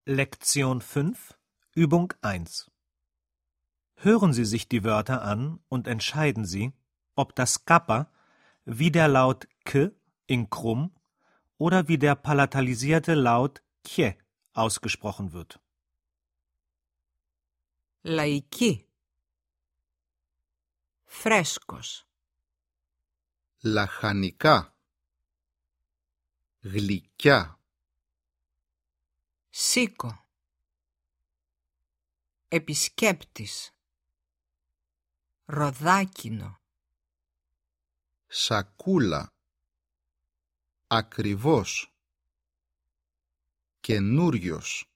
Lektion 5, Übung 1. Hören Sie sich die Wörter an und entscheiden Sie, ob das Kappa wie der Laut K in krumm oder wie der palatalisierte Laut Kje ausgesprochen wird. Λαϊκή. Φρέσκος. Λαχανικά. Γλυκιά. Σίκο. Επισκέπτης. Ροδάκινο. Σακούλα. Ακριβώς. Καινούριος.